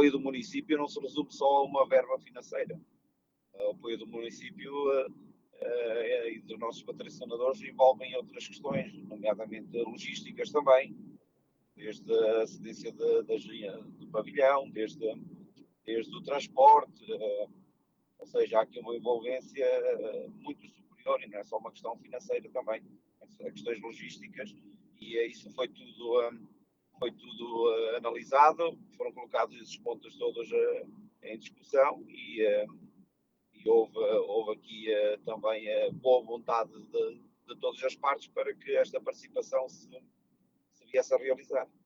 apoio do município não se resume só a uma verba financeira. O apoio do município e dos nossos patrocinadores envolvem outras questões, nomeadamente logísticas também, desde a cedência do pavilhão, desde o transporte, ou seja, há aqui uma envolvência muito superior e não é só uma questão financeira também, é questões logísticas e isso foi tudo analisado, foram colocados esses pontos todos em discussão e houve aqui também boa vontade de todas as partes para que esta participação se viesse a realizar.